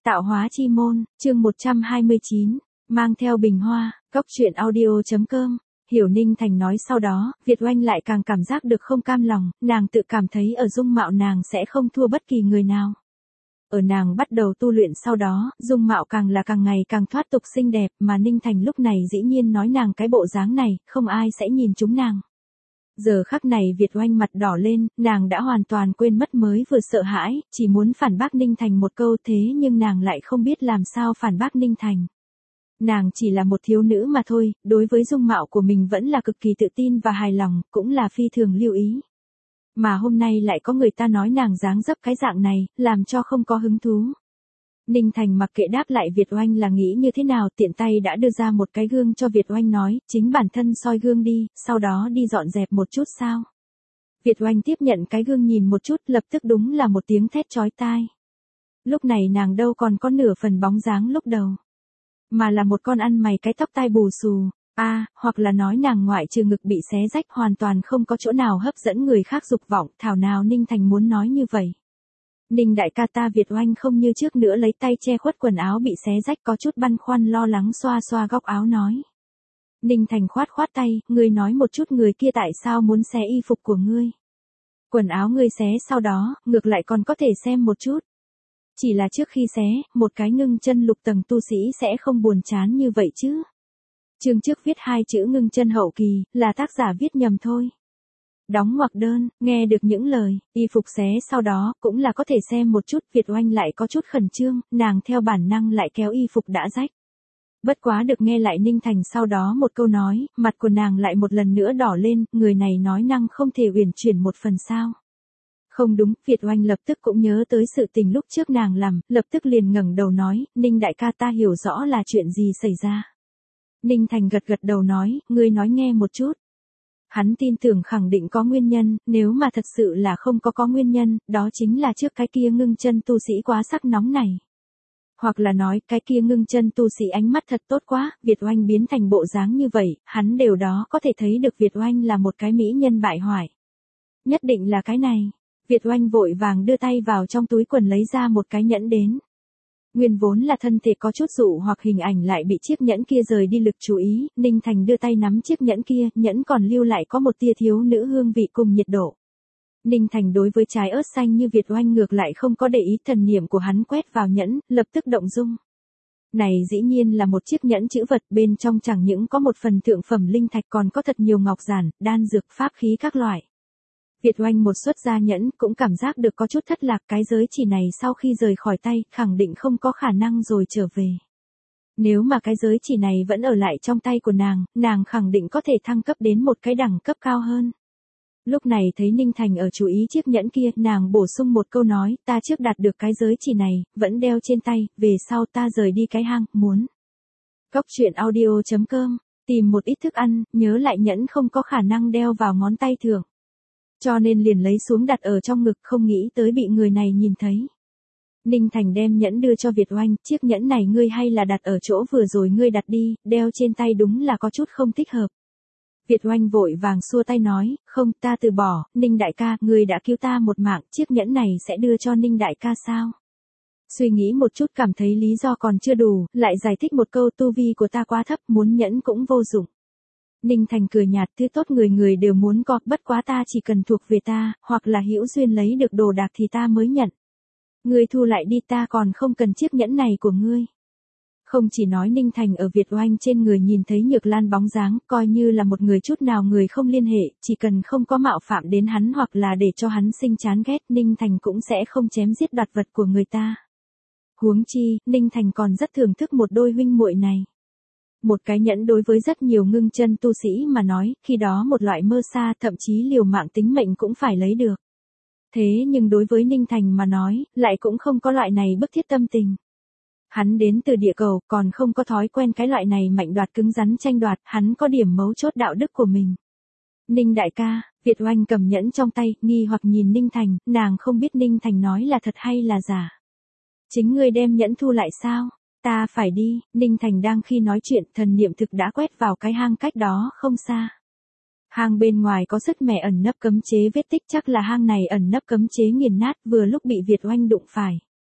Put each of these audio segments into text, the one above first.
Tạo hóa chi môn, chương 129, mang theo bình hoa, cóc truyện audio.com. Hiểu Ninh Thành nói sau đó, Việt Oanh lại càng cảm giác được không cam lòng, nàng tự cảm thấy ở dung mạo nàng sẽ không thua bất kỳ người nào. Ở nàng bắt đầu tu luyện sau đó, dung mạo càng ngày càng thoát tục xinh đẹp, mà Ninh Thành lúc này dĩ nhiên nói nàng cái bộ dáng này, không ai sẽ nhìn chúng nàng. Giờ khắc này Việt Oanh mặt đỏ lên, nàng đã hoàn toàn quên mất mới vừa sợ hãi, chỉ muốn phản bác Ninh Thành một câu thế nhưng nàng lại không biết làm sao phản bác Ninh Thành. Nàng chỉ là một thiếu nữ mà thôi, đối với dung mạo của mình vẫn là cực kỳ tự tin và hài lòng, cũng là phi thường lưu ý. Mà hôm nay lại có người ta nói nàng dáng dấp cái dạng này, làm cho không có hứng thú. Ninh Thành mặc kệ đáp lại Việt Oanh là nghĩ như thế nào, tiện tay đã đưa ra một cái gương cho Việt Oanh nói, chính bản thân soi gương đi, sau đó đi dọn dẹp một chút sao. Việt Oanh tiếp nhận cái gương nhìn một chút, lập tức đúng là một tiếng thét chói tai. Lúc này nàng đâu còn có nửa phần bóng dáng lúc đầu, mà là một con ăn mày cái tóc tai bù xù, hoặc là nói nàng ngoại trừ ngực bị xé rách hoàn toàn không có chỗ nào hấp dẫn người khác dục vọng, thảo nào Ninh Thành muốn nói như vậy. Ninh đại ca, ta Việt Oanh không như trước nữa lấy tay che khuất quần áo bị xé rách, có chút băn khoăn lo lắng xoa xoa góc áo nói. Ninh Thành khoát tay, ngươi nói một chút người kia tại sao muốn xé y phục của ngươi. Quần áo ngươi xé sau đó, ngược lại còn có thể xem một chút. Chỉ là trước khi xé, một cái ngưng chân lục tầng tu sĩ sẽ không buồn chán như vậy chứ. Chương trước viết hai chữ ngưng chân hậu kỳ, là tác giả viết nhầm thôi. Đóng ngoặc đơn, nghe được những lời, y phục xé sau đó, cũng là có thể xem một chút, Việt Oanh lại có chút khẩn trương, nàng theo bản năng lại kéo y phục đã rách. Bất quá được nghe lại Ninh Thành sau đó một câu nói, mặt của nàng lại một lần nữa đỏ lên, người này nói năng không thể uyển chuyển một phần sao. Không đúng, Việt Oanh lập tức cũng nhớ tới sự tình lúc trước nàng làm, lập tức liền ngẩng đầu nói, Ninh đại ca, ta hiểu rõ là chuyện gì xảy ra. Ninh Thành gật đầu nói, ngươi nói nghe một chút. Hắn tin tưởng khẳng định có nguyên nhân, nếu mà thật sự là không có nguyên nhân, đó chính là trước cái kia ngưng chân tu sĩ quá sắc nóng này. Hoặc là nói, cái kia ngưng chân tu sĩ ánh mắt thật tốt quá, Việt Oanh biến thành bộ dáng như vậy, hắn đều đó có thể thấy được Việt Oanh là một cái mỹ nhân bại hoại. Nhất định là cái này. Việt Oanh vội vàng đưa tay vào trong túi quần lấy ra một cái nhẫn đến. Nguyên vốn là thân thể có chút dụ hoặc hình ảnh lại bị chiếc nhẫn kia rời đi lực chú ý, Ninh Thành đưa tay nắm chiếc nhẫn kia, nhẫn còn lưu lại có một tia thiếu nữ hương vị cùng nhiệt độ. Ninh Thành đối với trái ớt xanh như Việt Oanh ngược lại không có để ý, thần niệm của hắn quét vào nhẫn, lập tức động dung. Này dĩ nhiên là một chiếc nhẫn chữ vật, bên trong chẳng những có một phần thượng phẩm linh thạch còn có thật nhiều ngọc giản, đan dược, pháp khí các loại. Việt Oanh một xuất ra nhẫn cũng cảm giác được có chút thất lạc, cái giới chỉ này sau khi rời khỏi tay, khẳng định không có khả năng rồi trở về. Nếu mà cái giới chỉ này vẫn ở lại trong tay của nàng khẳng định có thể thăng cấp đến một cái đẳng cấp cao hơn. Lúc này thấy Ninh Thành ở chú ý chiếc nhẫn kia, nàng bổ sung một câu nói, ta trước đạt được cái giới chỉ này, vẫn đeo trên tay, về sau ta rời đi cái hang, muốn. Cóc truyện audio.com, tìm một ít thức ăn, nhớ lại nhẫn không có khả năng đeo vào ngón tay thường. Cho nên liền lấy xuống đặt ở trong ngực, không nghĩ tới bị người này nhìn thấy. Ninh Thành đem nhẫn đưa cho Việt Oanh, chiếc nhẫn này ngươi hay là đặt ở chỗ vừa rồi ngươi đặt đi, đeo trên tay đúng là có chút không thích hợp. Việt Oanh vội vàng xua tay nói, không, ta từ bỏ, Ninh đại ca, ngươi đã cứu ta một mạng, chiếc nhẫn này sẽ đưa cho Ninh đại ca sao? Suy nghĩ một chút cảm thấy lý do còn chưa đủ, lại giải thích một câu, tu vi của ta quá thấp, muốn nhẫn cũng vô dụng. Ninh Thành cười nhạt, thứ tốt người đều muốn có, bất quá ta chỉ cần thuộc về ta, hoặc là hữu duyên lấy được đồ đạc thì ta mới nhận. Ngươi thu lại đi, ta còn không cần chiếc nhẫn này của ngươi. Không chỉ nói Ninh Thành ở Việt Oanh trên người nhìn thấy Nhược Lan bóng dáng, coi như là một người chút nào người không liên hệ, chỉ cần không có mạo phạm đến hắn hoặc là để cho hắn sinh chán ghét, Ninh Thành cũng sẽ không chém giết đoạt vật của người ta. Huống chi, Ninh Thành còn rất thưởng thức một đôi huynh muội này. Một cái nhẫn đối với rất nhiều ngưng chân tu sĩ mà nói, khi đó một loại mơ xa, thậm chí liều mạng tính mệnh cũng phải lấy được. Thế nhưng đối với Ninh Thành mà nói, lại cũng không có loại này bức thiết tâm tình. Hắn đến từ địa cầu, còn không có thói quen cái loại này mạnh đoạt cứng rắn tranh đoạt, hắn có điểm mấu chốt đạo đức của mình. Ninh đại ca, Việt Oanh cầm nhẫn trong tay, nghi hoặc nhìn Ninh Thành, nàng không biết Ninh Thành nói là thật hay là giả. Chính ngươi đem nhẫn thu lại sao? Ta phải đi, Ninh Thành đang khi nói chuyện, thần niệm thực đã quét vào cái hang cách đó không xa. Hang bên ngoài có rất mẻ ẩn nấp cấm chế vết tích, chắc là hang này ẩn nấp cấm chế nghiền nát, vừa lúc bị Việt Oanh đụng phải.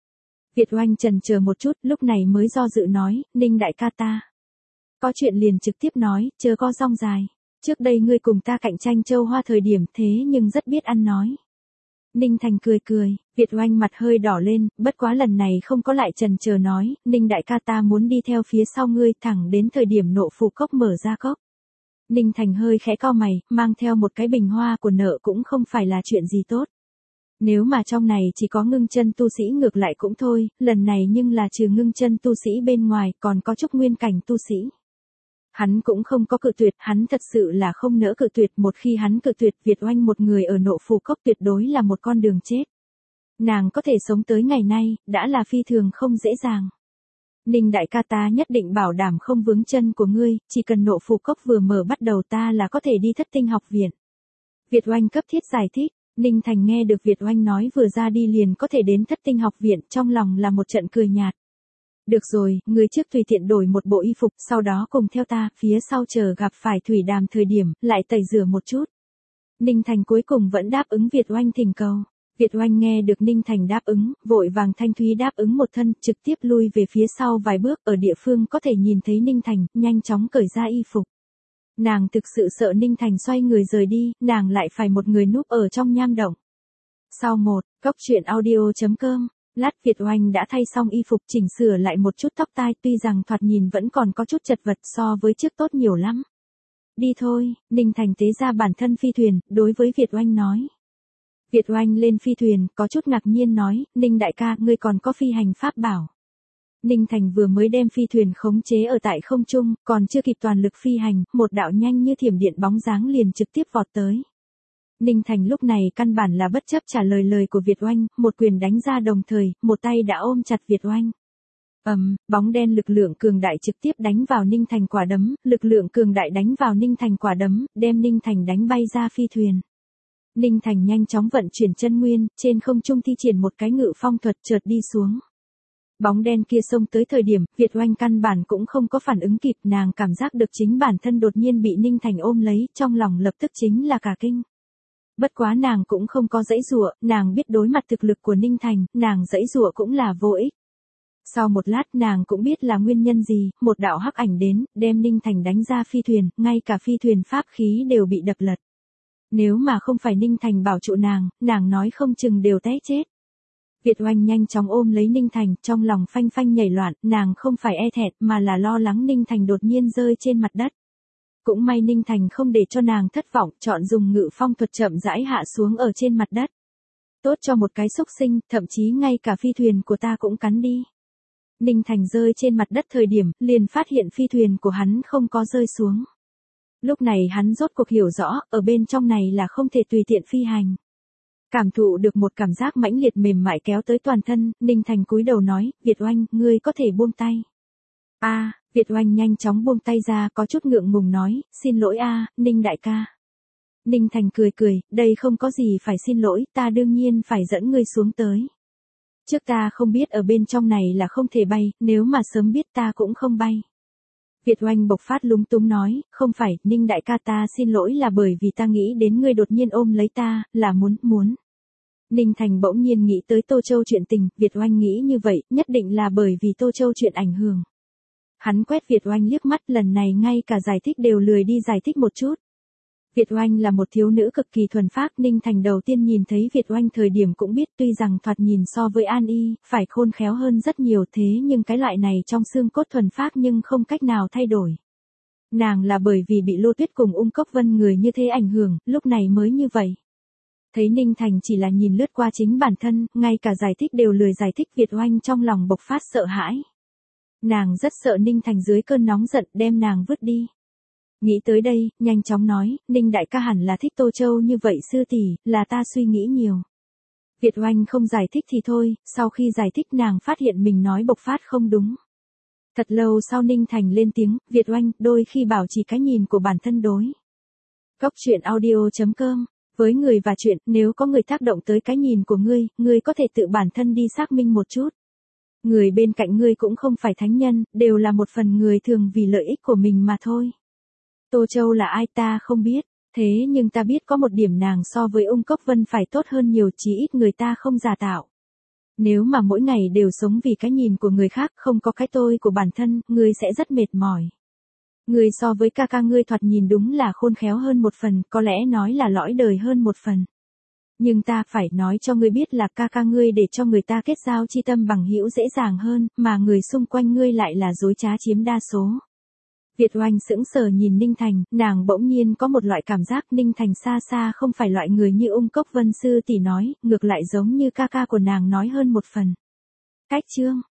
Việt Oanh chần chờ một chút, lúc này mới do dự nói, Ninh đại ca ta. Có chuyện liền trực tiếp nói, chớ có rong dài. Trước đây ngươi cùng ta cạnh tranh châu hoa thời điểm thế nhưng rất biết ăn nói. Ninh Thành cười cười, Việt Oanh mặt hơi đỏ lên, bất quá lần này không có lại chần chờ nói, Ninh đại ca ta muốn đi theo phía sau ngươi thẳng đến thời điểm nộ phù cốc mở ra cốc. Ninh Thành hơi khẽ cau mày, mang theo một cái bình hoa của nợ cũng không phải là chuyện gì tốt. Nếu mà trong này chỉ có ngưng chân tu sĩ ngược lại cũng thôi, lần này nhưng là trừ ngưng chân tu sĩ bên ngoài còn có chút nguyên cảnh tu sĩ. Hắn cũng không có cự tuyệt, hắn thật sự là không nỡ cự tuyệt, một khi hắn cự tuyệt Việt Oanh một người ở nộ phù cốc tuyệt đối là một con đường chết. Nàng có thể sống tới ngày nay, đã là phi thường không dễ dàng. Ninh đại ca ta nhất định bảo đảm không vướng chân của ngươi, chỉ cần nộ phù cốc vừa mở bắt đầu ta là có thể đi Thất Tinh học viện. Việt Oanh cấp thiết giải thích, Ninh Thành nghe được Việt Oanh nói vừa ra đi liền có thể đến Thất Tinh học viện, trong lòng là một trận cười nhạt. Được rồi, người trước tùy tiện đổi một bộ y phục, sau đó cùng theo ta, phía sau chờ gặp phải Thủy Đàm thời điểm, lại tẩy rửa một chút. Ninh Thành cuối cùng vẫn đáp ứng Việt Oanh thỉnh cầu. Việt Oanh nghe được Ninh Thành đáp ứng, vội vàng thanh thúy đáp ứng một thân, trực tiếp lui về phía sau vài bước, ở địa phương có thể nhìn thấy Ninh Thành, nhanh chóng cởi ra y phục. Nàng thực sự sợ Ninh Thành xoay người rời đi, nàng lại phải một người núp ở trong nham động. Sau cốc truyện audio.com, lát Việt Oanh đã thay xong y phục chỉnh sửa lại một chút tóc tai, tuy rằng thoạt nhìn vẫn còn có chút chật vật so với trước tốt nhiều lắm. Đi thôi, Ninh Thành tế ra bản thân phi thuyền, đối với Việt Oanh nói. Việt Oanh lên phi thuyền, có chút ngạc nhiên nói, Ninh đại ca, ngươi còn có phi hành pháp bảo. Ninh Thành vừa mới đem phi thuyền khống chế ở tại không trung, còn chưa kịp toàn lực phi hành, một đạo nhanh như thiểm điện bóng dáng liền trực tiếp vọt tới. Ninh Thành lúc này căn bản là bất chấp trả lời của Việt Oanh, một quyền đánh ra đồng thời, một tay đã ôm chặt Việt Oanh. Bóng đen lực lượng cường đại trực tiếp đánh vào Ninh Thành quả đấm, lực lượng cường đại đánh vào Ninh Thành quả đấm, đem Ninh Thành đánh bay ra phi thuyền. Ninh Thành nhanh chóng vận chuyển chân nguyên, trên không trung thi triển một cái ngự phong thuật chợt đi xuống. Bóng đen kia xông tới thời điểm, Việt Oanh căn bản cũng không có phản ứng kịp, nàng cảm giác được chính bản thân đột nhiên bị Ninh Thành ôm lấy, trong lòng lập tức chính là cả kinh. Bất quá nàng cũng không có giãy giụa, nàng biết đối mặt thực lực của Ninh Thành, nàng giãy giụa cũng là vô ích. Sau một lát nàng cũng biết là nguyên nhân gì, một đạo hắc ảnh đến, đem Ninh Thành đánh ra phi thuyền, ngay cả phi thuyền pháp khí đều bị đập lật. Nếu mà không phải Ninh Thành bảo trụ nàng nói không chừng đều té chết. Việt Oanh nhanh chóng ôm lấy Ninh Thành, trong lòng phanh phanh nhảy loạn, nàng không phải e thẹn mà là lo lắng Ninh Thành đột nhiên rơi trên mặt đất. Cũng may Ninh Thành không để cho nàng thất vọng, chọn dùng ngự phong thuật chậm rãi hạ xuống ở trên mặt đất. Tốt cho một cái xúc sinh, thậm chí ngay cả phi thuyền của ta cũng cắn đi. Ninh Thành rơi trên mặt đất thời điểm, liền phát hiện phi thuyền của hắn không có rơi xuống. Lúc này hắn rốt cuộc hiểu rõ, ở bên trong này là không thể tùy tiện phi hành. Cảm thụ được một cảm giác mãnh liệt mềm mại kéo tới toàn thân, Ninh Thành cúi đầu nói, Việt Oanh, ngươi có thể buông tay. Việt Oanh nhanh chóng buông tay ra, có chút ngượng ngùng nói, xin lỗi Ninh đại ca. Ninh Thành cười cười, đây không có gì phải xin lỗi, ta đương nhiên phải dẫn ngươi xuống tới. Trước ta không biết ở bên trong này là không thể bay, nếu mà sớm biết ta cũng không bay. Việt Oanh bộc phát lúng túng nói, không phải, Ninh đại ca ta xin lỗi là bởi vì ta nghĩ đến ngươi đột nhiên ôm lấy ta, là muốn. Ninh Thành bỗng nhiên nghĩ tới Tô Châu chuyện tình, Việt Oanh nghĩ như vậy, nhất định là bởi vì Tô Châu chuyện ảnh hưởng. Hắn quét Việt Oanh liếc mắt, lần này ngay cả giải thích đều lười đi giải thích một chút. Việt Oanh là một thiếu nữ cực kỳ thuần phác, Ninh Thành đầu tiên nhìn thấy Việt Oanh thời điểm cũng biết tuy rằng thoạt nhìn so với An Y, phải khôn khéo hơn rất nhiều thế nhưng cái loại này trong xương cốt thuần phác nhưng không cách nào thay đổi. Nàng là bởi vì bị Lô Tuyết cùng Ung Cốc Vân người như thế ảnh hưởng, lúc này mới như vậy. Thấy Ninh Thành chỉ là nhìn lướt qua chính bản thân, ngay cả giải thích đều lười giải thích, Việt Oanh trong lòng bộc phát sợ hãi. Nàng rất sợ Ninh Thành dưới cơn nóng giận đem nàng vứt đi. Nghĩ tới đây, nhanh chóng nói, Ninh đại ca hẳn là thích Tô Châu như vậy sư tỷ, là ta suy nghĩ nhiều. Việt Oanh không giải thích thì thôi, sau khi giải thích nàng phát hiện mình nói bộc phát không đúng. Thật lâu sau Ninh Thành lên tiếng, Việt Oanh, đôi khi bảo trì cái nhìn của bản thân đối. Cốc truyện audio.com, với người và chuyện, nếu có người tác động tới cái nhìn của ngươi có thể tự bản thân đi xác minh một chút. Người bên cạnh ngươi cũng không phải thánh nhân, đều là một phần người thường vì lợi ích của mình mà thôi. Tô Châu là ai ta không biết, thế nhưng ta biết có một điểm nàng so với Ung Cốc Vân phải tốt hơn nhiều, chí ít người ta không giả tạo. Nếu mà mỗi ngày đều sống vì cái nhìn của người khác, không có cái tôi của bản thân, ngươi sẽ rất mệt mỏi. Ngươi so với ca ca ngươi thoạt nhìn đúng là khôn khéo hơn một phần, có lẽ nói là lõi đời hơn một phần. Nhưng ta phải nói cho ngươi biết là ca ca ngươi để cho người ta kết giao chi tâm bằng hữu dễ dàng hơn, mà người xung quanh ngươi lại là dối trá chiếm đa số. Việt Oanh sững sờ nhìn Ninh Thành, nàng bỗng nhiên có một loại cảm giác Ninh Thành xa xa không phải loại người như Ung Cốc Vân sư tỷ nói, ngược lại giống như ca ca của nàng nói hơn một phần. Cách chương